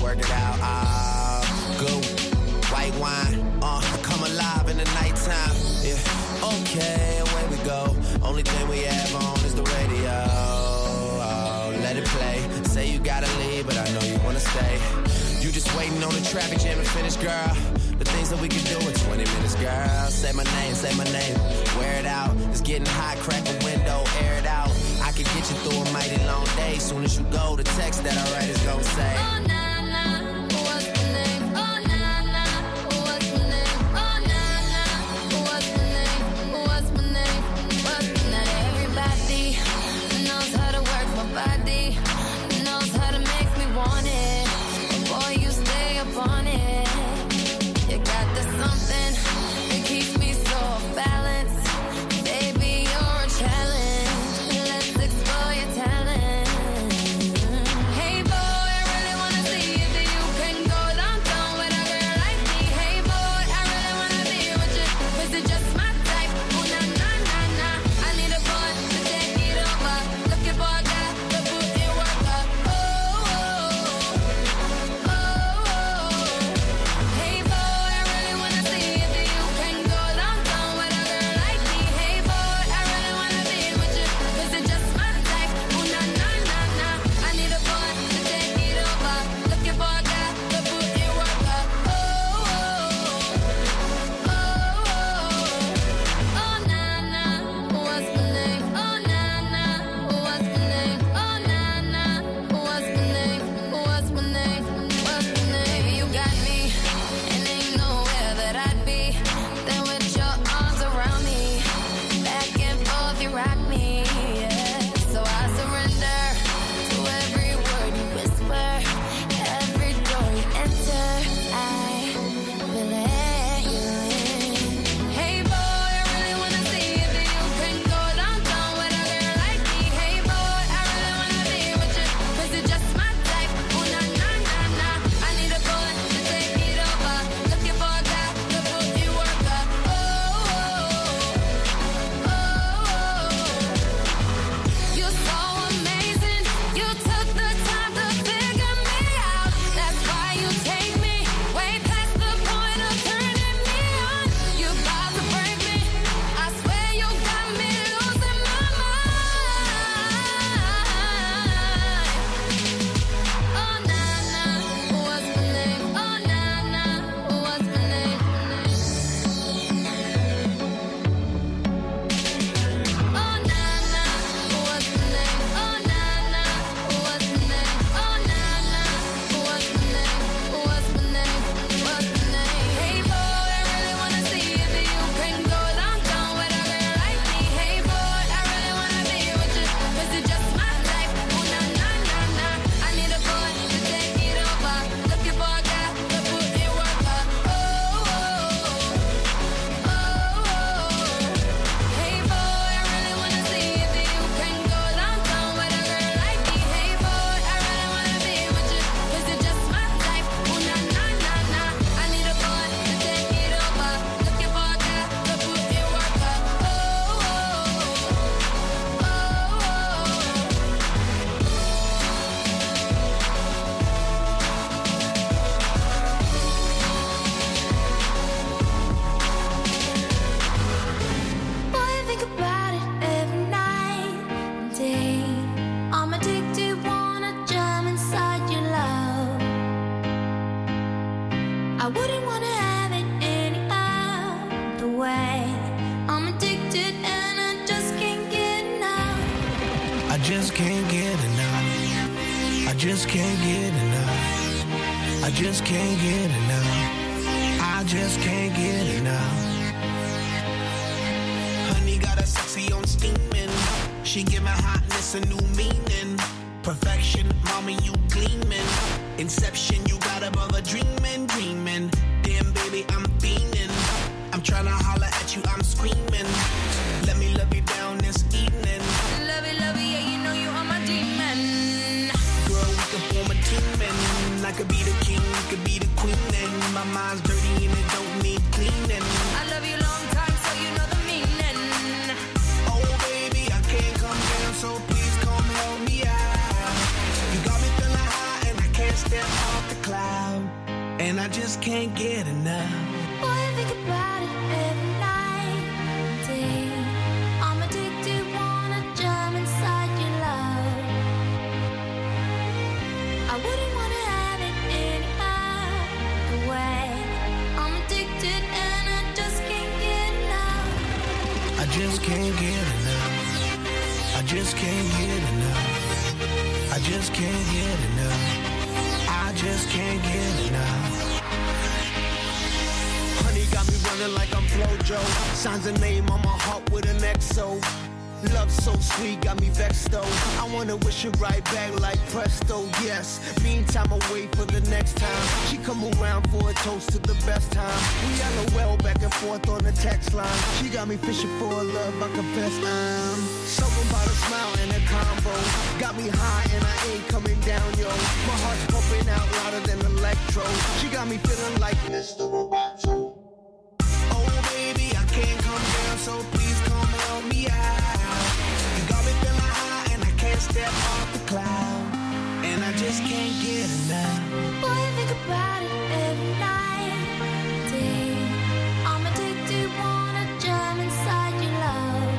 work it out. Good white wine, come alive in the nighttime. Yeah, okay, away we go. Only thing we have on is the radio. Oh, let it play. Say you gotta leave, but I know you wanna stay. You just waiting on the traffic jam to finish, girl. The things that we can do in 20 minutes, girl. Say my name, wear it out. It's getting hot, crack a window, air it out. I can get you through a mighty long day. Soon as you go, the text that I write is gonna say, oh, nah, nah, what's my name? Oh, nah, nah, what's my name? Oh, nah, nah, what's my name? What's my name? What's my name? Everybody knows how to work my body, knows how to make me want it. But boy, you stay up on it. You got the something that keeps me so off balance. Baby, you're a challenge. Let's explore your talent. Hey boy, I really wanna see if you can go downtown with a girl like me. Hey boy, I really wanna be with you. Is it just my type? Oh na na na na. I need a boy to take it over. Looking for a guy to put in work up. Oh, oh, oh, oh. Hey boy, I really wanna see if you can go downtown with a girl like me. Hey boy, I really wanna be with you. Is it just my type? Oh na na na na. I need a boy to take it over. Looking for a guy to put in work up. Oh, oh, oh, oh na na. What's my name? Oh na na. What's my name? Oh na na. What's my name? What's my name? What's my name? You got me, and ain't nowhere that I'd be than with your arms around me. Back and forth, you rock me, yeah. So I surrender to every word you whisper, every door you enter. I will let you in. Hey boy, I really wanna see if you can go downtown with a girl like me. Hey boy, I really wanna be with you. Is it just my type? Oh na na na na. I need a boy to take it over. Looking for a guy to put in work up. Oh, oh, oh. You're so amazing. You took the time to figure me out. That's why you take me way past the point of turning me on. You about to break me. I swear you got me losing my mind. Oh na na, what's my name? Oh na na, what's my name? Oh na na, what's my name? Oh na na, what's my name? Oh na na, what's my name? What's my name? What's my name? Hey boy, I really wanna see if you can go downtown with a girl like me. Hey boy, I really wanna be with you. Is it just my type? Oh na na na na. I need a boy to take it over. Looking for a guy to put in work up. Oh, oh, oh, oh. Hey boy, I really wanna see if you can go downtown with a girl like me. Hey boy, I really wanna be with you. Is it just my type? Oh na na na na. I need a boy to take it over. Looking for a guy to put in work up. Oh, oh, oh, oh. Boy, I think about it every night and day. I'm addicted, wanna jump inside your love. I wouldn't wanna have it any other way. I'm addicted and I just can't get enough. I just can't get enough. I just can't get enough. I just can't get enough. I just can't get enough. Honey got a sexy on steaming. She give my hotness a new meaning. Perfection, mommy, you gleaming. Inception, you got above a dreaming, dreaming. Damn, baby, I'm fiending. I'm tryna holler at you, I'm screaming. Let me love you down this evening. Love it, yeah, you know you are my demon. Girl, we can form a team and I could be the king, you could be the queen. And my mind's dirty and it don't need cleaning. I love you long time, so you know the meaning. Oh, baby, I can't come down, so please come help me out. You got me feeling high and I can't step off the cloud. and I just can't get enough. Boy, I think about it every night and day. I'm addicted, wanna jump inside your love. I wouldn't wanna have it any other way. I'm addicted and I just can't get enough. I just can't get enough. I just can't get enough. I just can't get enough. I just can't get enough. Honey got me running like I'm Flojo. Signs a name on my heart with an XO. Love so sweet, got me vexed though. I wanna wish it right back like presto, yes. Meantime, I wait for the next time. She come around for a toast to the best time. We LOL back and forth on the text line. She got me fishing for a love, I confess I'm something about a smile and a combo. Got me high and I ain't coming down, yo. My heart's pumping out louder than electro. She got me feeling like Mr. Roboto. Oh baby, I can't come down, so please come help me out. Step off the cloud, and I just can't get enough. Boy, I think about it every night and day. I'm addicted, wanna jump inside your love.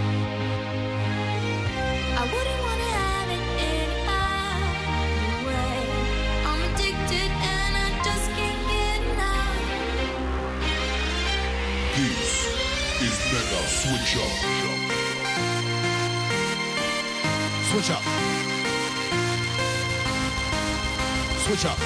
I wouldn't wanna have it any other way. I'm addicted and I just can't get enough. This is Mega Switch Up. Switch up. Switch up.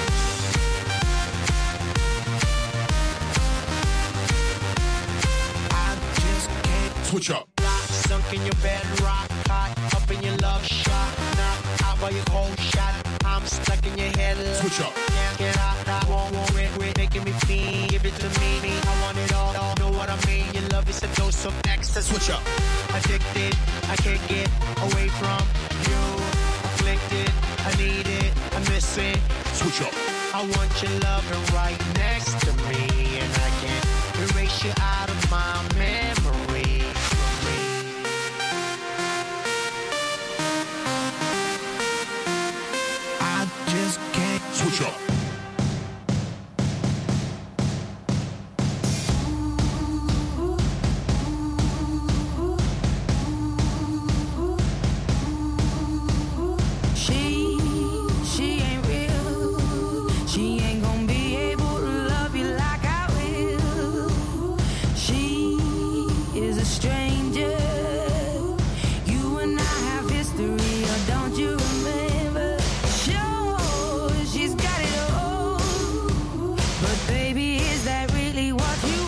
I just can't Switch up. sunk in your bed, rock hot, up in your love shot, knock out by your cold shot. I'm stuck in your head. Switch up. Can't get out, I won't quit, making me feel. Give it to me, I want it all. Know what I mean? Your love is a dose of ecstasy. Switch up. Addicted, I can't get away from you. Afflicted, I need it, I miss it. Switch up. I want your loving right next to me, and I can't erase you out of my memory. I just can't Switch up. She ain't real. She ain't gonna be able to love you like I will. She is a stranger. You and I have history, or don't you remember? Sure, she's got it all. But baby, is that really what you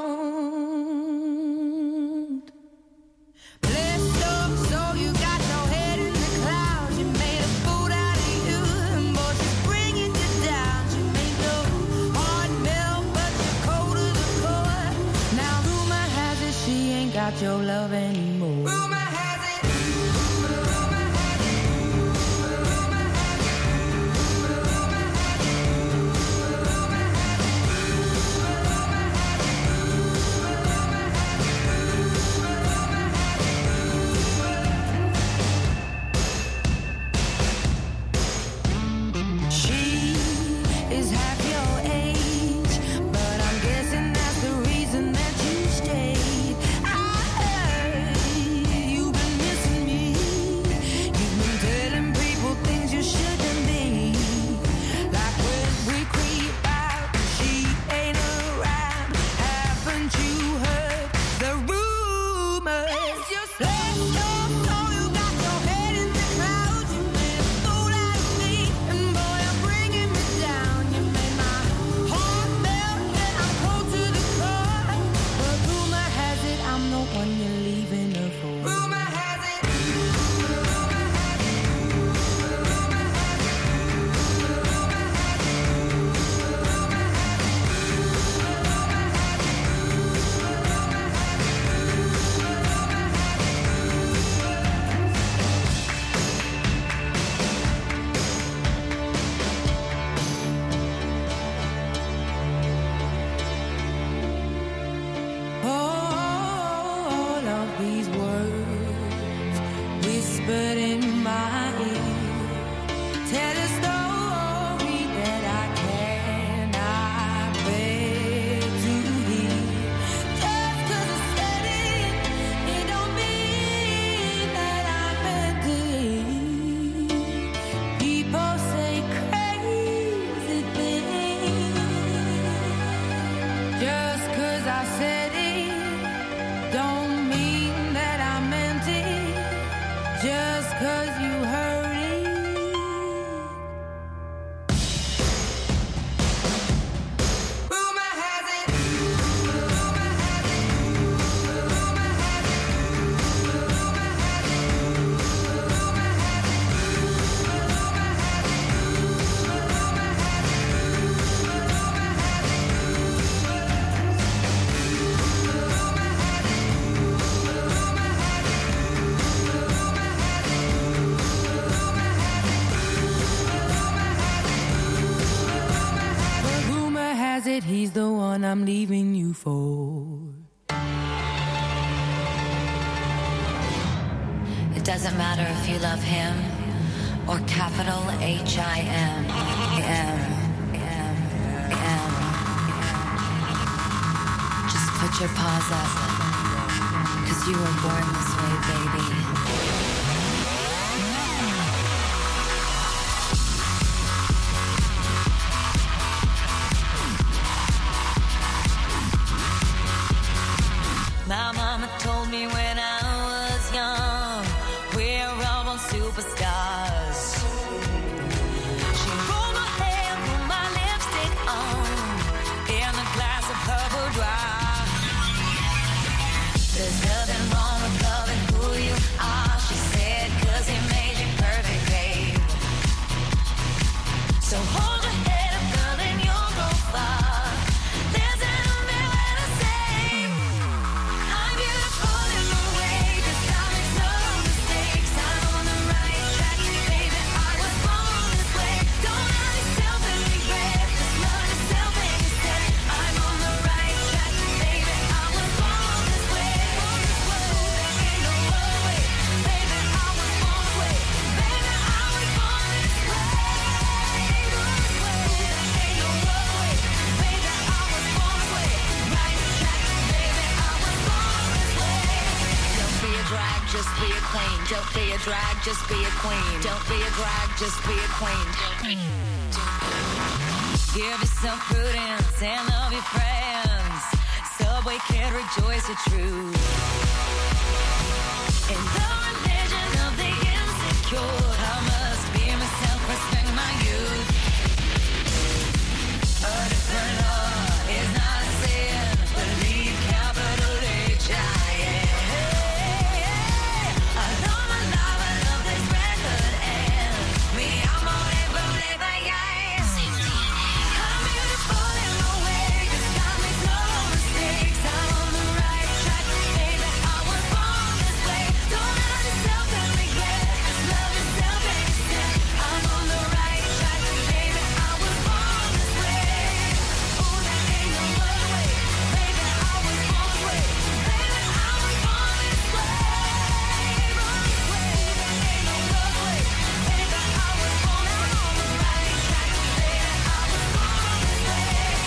want? Blessed up, so you got your head in the clouds. You made a fool out of you, and boy, she's bringing you down. She made your heart melt, but you're cold to the core. Now rumor has it she ain't got your love anymore. Rumor has it. Rumor has it. Rumor has it. Rumor has it. Rumor has it. Rumor has it. She is half your age, but I'm guessing that's the reason that you stayed. I heard has it he's the one I'm leaving you for. It doesn't matter if you love him or capital H-I-M. Just put your paws up, 'cause you were born this way, baby. My mama told me when I was young, we're all on superstars. She rolled my hair, put my lipstick on, in a glass of her boudoir. There's nothing wrong with loving who you are, she said, 'cause he made you perfect, babe. So hold your head up, girl, and you'll go far. There's an umbrella to save. I'm beautiful in my way, 'cause I make no mistakes. I'm on the right track, baby, I was born this way. Don't hurt yourself and regret, just love yourself instead. I'm on the right track, baby, I was born this way. There ain't no other way, baby, I was born this way. Baby, I was born this way. There ain't no other way, baby, I was born this way. Right track, baby, I was born this way. Don't be a drag, just be a queen. Don't be a drag, just be a queen. Don't be a drag, just be a queen. Give yourself prudence and love your friends. Subway can rejoice the truth. In the religion of the insecure, I must be myself, respect my youth. A different law is not a sin. Believe capital H-I-M. I love my life, I love this record, and me, I'm on it, but yes. I'm beautiful in my way, 'cause I make no mistakes. I'm on the right track, baby, I was born this way. Don't hurt yourself and regret, just love yourself instead. I'm on the right track, baby, I was born this way. Oh, there ain't no other way, baby, I was born this way. Baby, I was born this way. There ain't no other way, baby, I was born this way. On the right track, baby, I was born this way.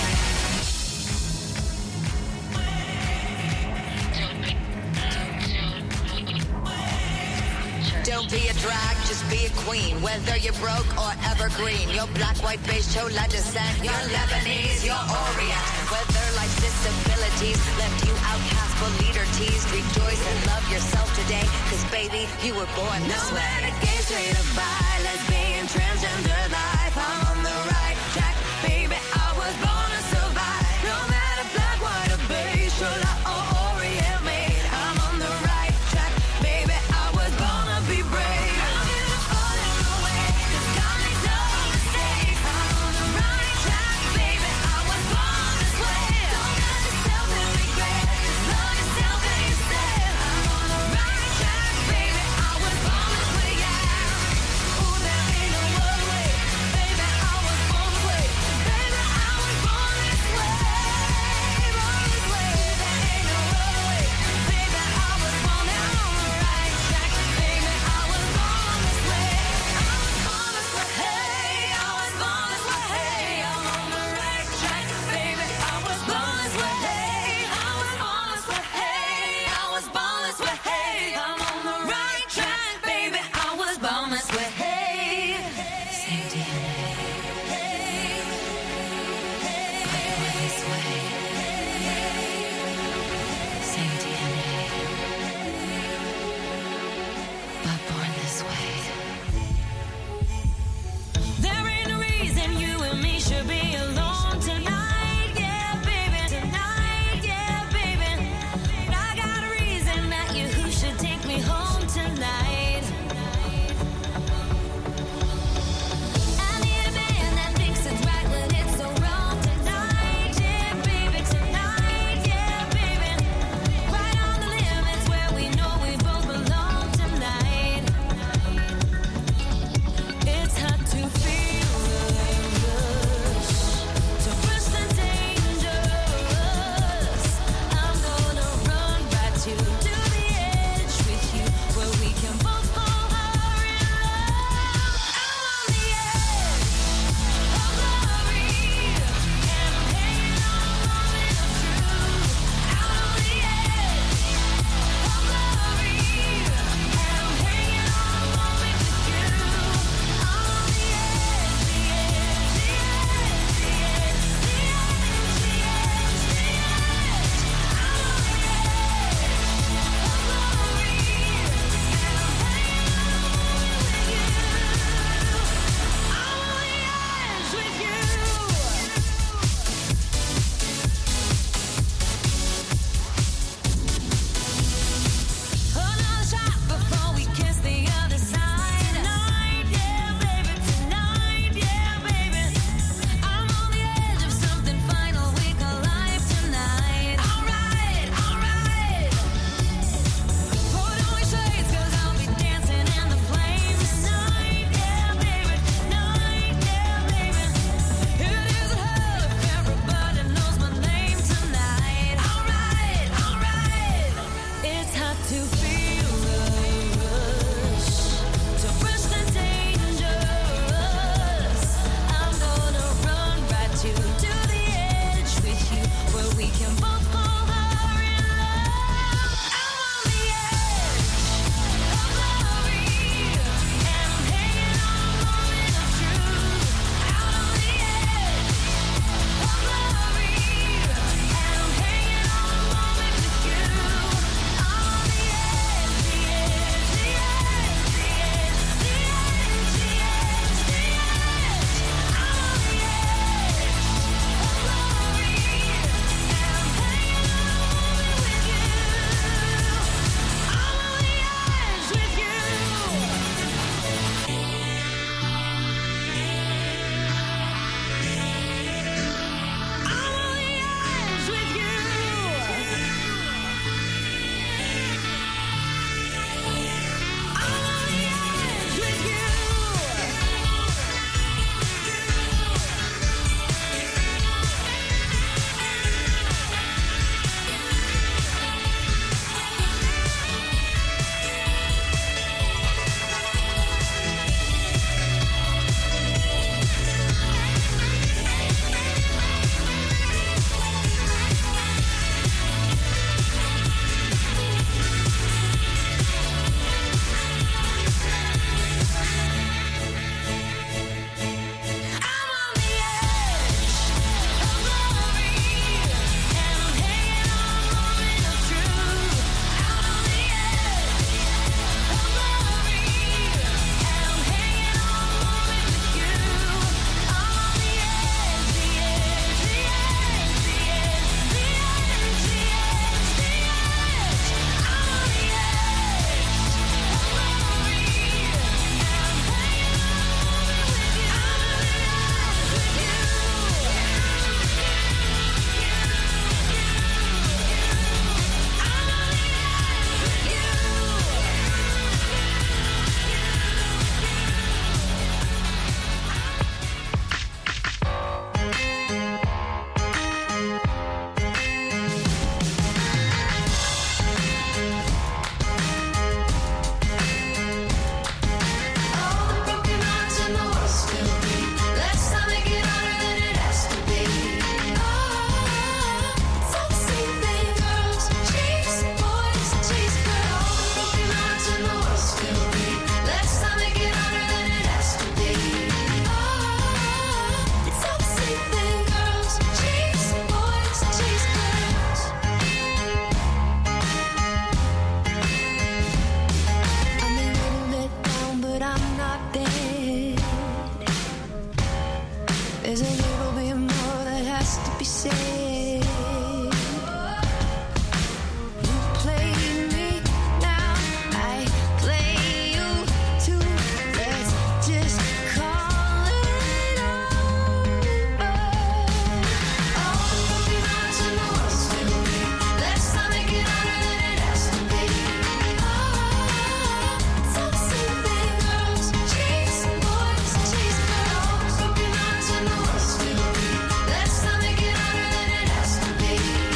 Don't be a drag, just be a queen. Whether you're broke or evergreen, you're black, white, beige, chola descent, you're Lebanese, you're Orient. Whether life's disabilities left you outcast but leader teased, rejoice and love yourself today, 'cause baby, you were born this way. No matter gay, straight or bi, lesbian, transgender life, I'm on the right track, baby, I was born to survive. No matter black, white or beige, chola or Orient made, I'm on the right track, baby, I was born to be brave. I'm beautiful in my way, 'cause I make no mistakes. I'm on the right track, baby, I was born this way. Don't hurt yourself and regret, just love yourself instead. I'm on the right track, baby, I was born this way, yeah. Oh, there ain't no other way, There's a little bit more that has to be said. You play me now, I play you too. Let's just call it over. All the broken hearts in the world will be. Let's not make it harder than it has to be. Toxic big girls, chasing boys, chase girls. Broken hearts in the world will be. Let's not make it harder than it has to be.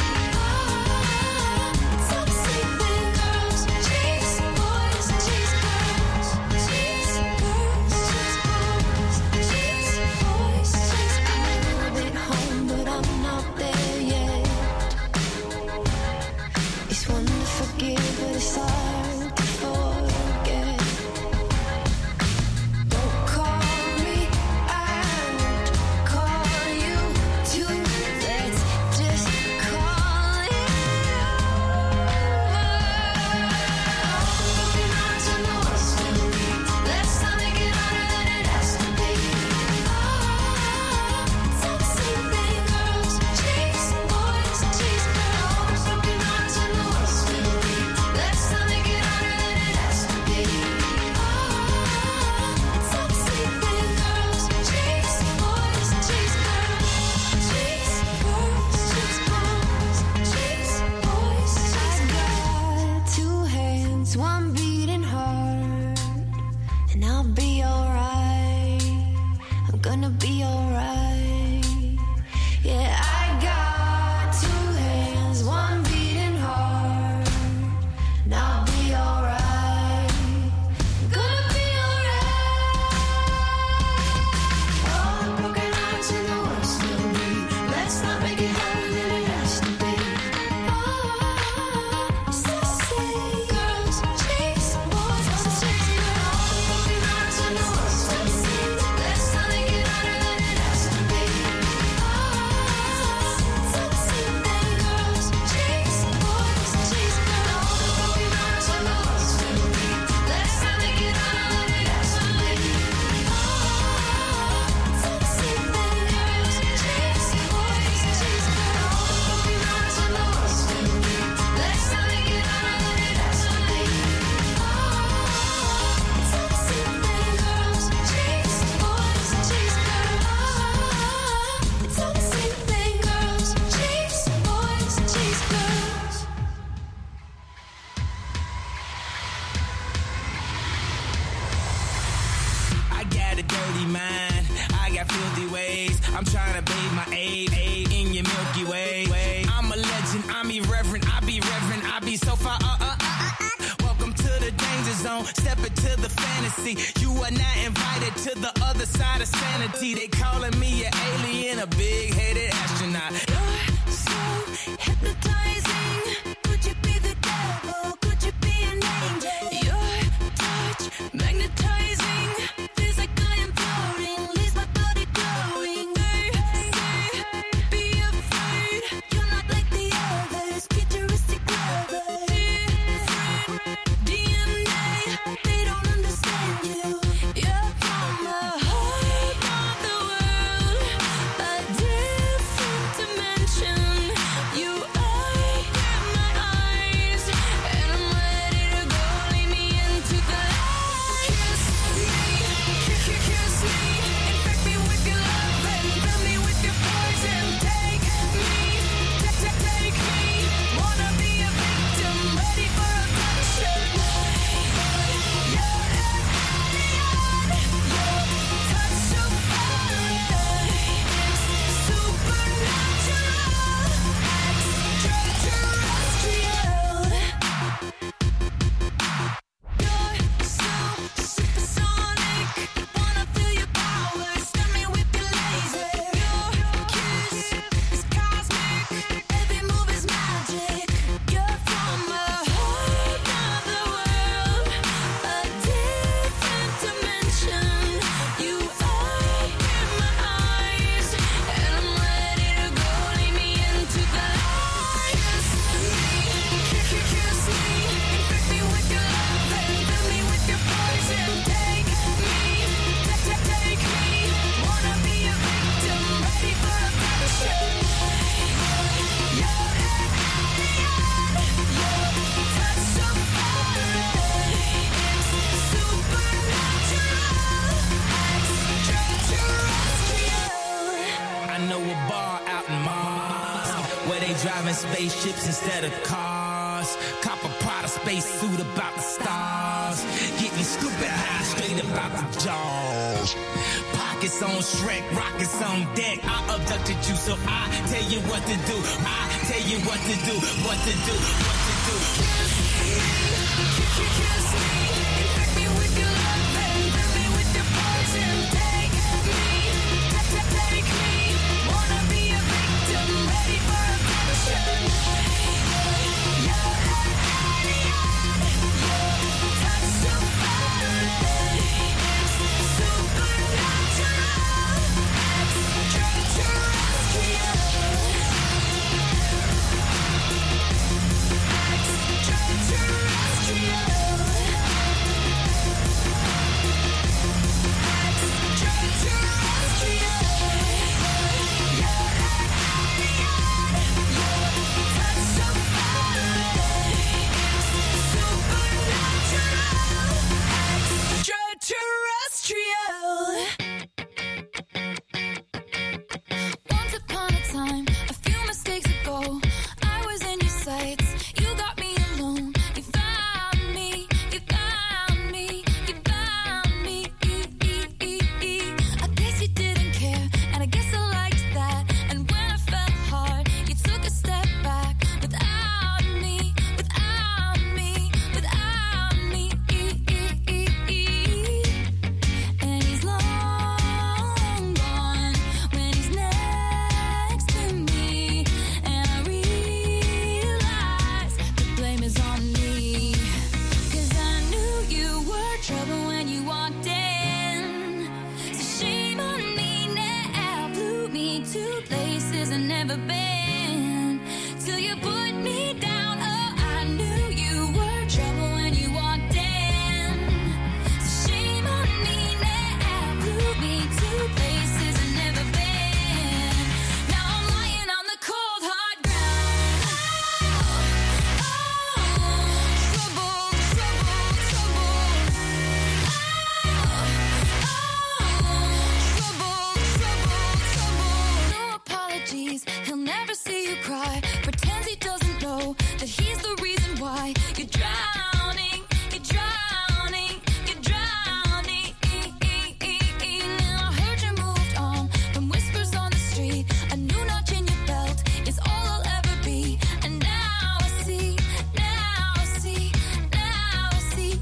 Toxic big girls, chasing boys, chase girls. Chase girls, chase boys, chase boys, chase girls. I've been home, but I'm not there yet. It's one to forgive, but it's hard to forget. Don't call me, I won't call you too. Let's just call it over. Broken hearts in the world will be. Let's not make it harder than it has to be. Toxic big girls, chasing boys, chase girls. Broken hearts in the world will be. Let's not make it harder than it has to be. Toxic big girls, chasing boys, chase girls. Chase girls, chase boys, chase boys, chase girls. I got two hands, one beating hard, and I'll be alright. I'm gonna be alright. Yeah, I got two hands, one beating hard, and I'll be alright. I'm gonna be alright. All the broken hearts in the world will be. Let's not make it harder than it has to be. Sassy girls, chase boys, chase girls. Broken hearts in the world will be. Let's not make it harder than it has to be. Sassy big girls, chase boys, chase girls. Broken hearts in the world will be. Let's not make it harder than it has to be. Sassy big girls, chase boys, chase girls. Broken hearts in the world will be. Let's not make it harder than it has to be. Sassy big girls, chase boys, chase girls. Toxic big girls, chase boys, chase girls. I got a dirty mind, I got filthy ways. I'm trying to bathe my aid in your Milky Way. I'm a legend, I'm irreverent, I be reverent, I be so far. Welcome to the danger zone, step into the fantasy. You are not invited to the other side of sanity. They calling me an alien, a big-headed astronaut. You're so hypnotizing. Could you be the devil? Could you be an angel? Your touch magnetizing. Feels like I am floating. Leaves my body glowing. Be afraid. You're not like the others. Futuristic lovers. Different DNA. They don't understand you. You're from the heart of the world. A know a bar out in Mars where they driving spaceships instead of cars. Cop a Prada space suit about the stars. Getting stupid high straight about the jaws. Pockets on Shrek, rockets on deck. I abducted you, so I tell you what to do. I tell you what to do, what to do, what to do. Kiss me, infect me with your love and fill me with your poison. Take me, wanna be a victim, ready for abduction. You're an alien, your touch so violent, supernatural, extraterrestrial. Once upon a time, a few mistakes ago, I was in your sights. You got me alone. You found me. You found me. You found me. I guess you didn't care, and I guess I liked that. And when I fell hard, you took a step back. Without me, without me, without me. And he's long gone when he's next to me. And I realize the blame is on me. 'Cause I knew you were trouble when you walked in. So shame on me now. Blew me to places I've never been. Till you put me down. Oh, I knew you were trouble when you walked in. So shame on me now. Blew me to places I've never been. Now I'm lying on the cold hard ground. Trouble, trouble, trouble. Trouble, trouble, trouble. No apologies, he'll never see you cry. Pretends he doesn't know that he's the reason why you're drowning, you're drowning, you're drowning. I heard you moved on from whispers on the street. A new notch in your belt is all I'll ever be. And now I see, now I see, now I see.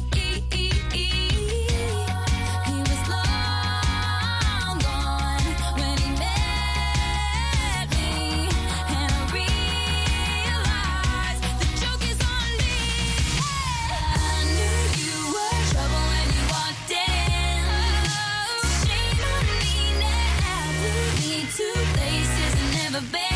He was long gone when he met me. And I realized the joke is on me. I knew you were trouble when you walked in. Shame on me now. Blew me to places I've never been.